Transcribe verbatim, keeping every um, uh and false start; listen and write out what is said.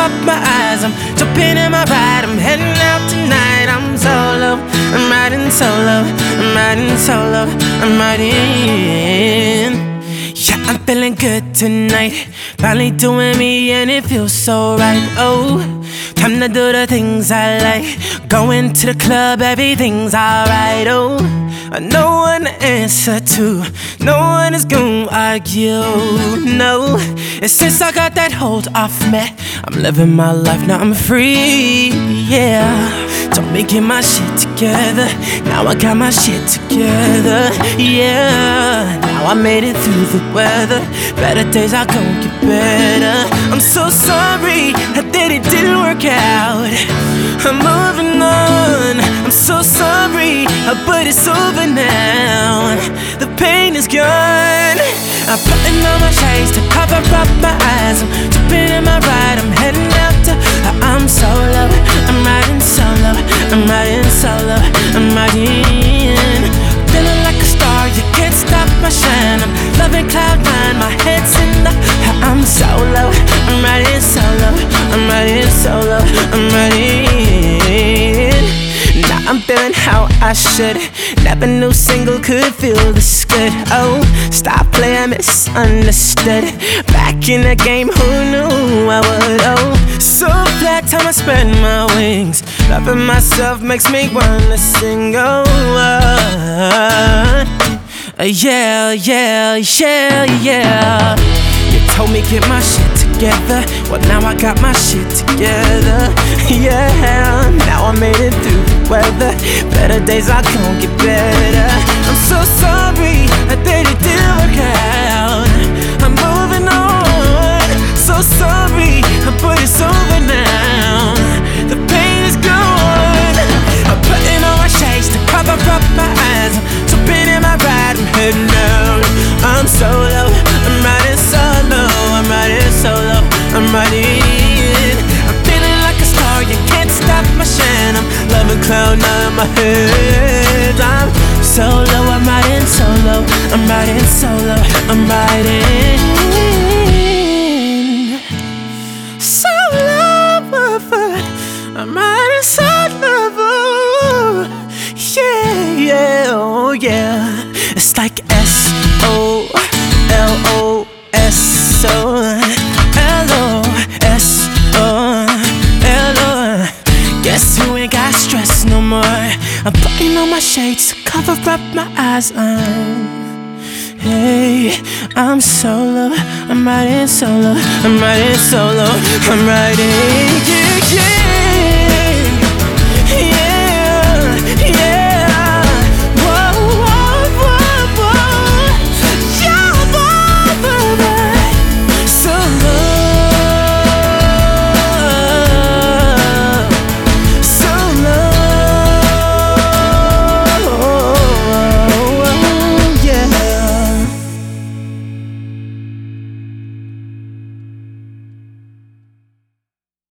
up my eyes, I'm jumping in my ride, I'm heading out tonight. I'm solo, I'm riding solo, I'm riding solo, I'm riding. Yeah, I'm feeling good tonight, finally doing me and it feels so right. Oh, time to do the things I like, going to the club, everything's alright. Oh, no one to answer to, no one is gonna argue, no. And since I got that hold off me, I'm living my life, now I'm free, yeah. Told me get my shit together, now I got my shit together, yeah. Now I made it through the weather, better days are gonna get better. I'm so sorry that it didn't work out, I'm moving on. I'm so sorry, but it's over now. The pain is gone. I'm putting on my shades to cover up my eyes, I'm jumping in my ride, I'm heading out to I'm solo, I'm riding solo, I'm riding solo, I'm riding. Feeling like a star, you can't stop my shine, I'm loving cloud nine, my head's in the I'm solo, I'm riding solo, I'm riding solo, I'm riding. Now I'm feeling how I should, never knew single could feel this good. Oh, stop playing misunderstood, back in the game, who knew I would? Oh, so flat, time I spread my wings, loving myself makes me wanna sing. Oh, uh, uh, yeah, yeah, yeah, yeah. You told me get my shit together, well now I got my shit together, yeah. Now I made it through the weather, better days are gonna get better. I'm so sorry that it didn't work out, I'm moving on. So sorry, but it's over now. The pain is gone. I'm putting on my shades to cover up my eyes, I'm jumping in my ride, I'm heading out. I'm solo, I'm riding solo, I'm riding solo, I'm riding. I'm feeling like a star, you can't stop my shine, I'm loving cloud nine in my head. I'm solo, I'm riding solo, I'm riding solo, I'm riding. Solo, I'm riding solo, yeah, yeah, oh yeah. It's like S O L O S O L O S O L O. Guess who ain't got stress no more, I'm putting on my shades to cover up my eyes. I'm, hey, I'm solo, I'm riding solo, I'm riding solo, I'm riding, yeah, yeah.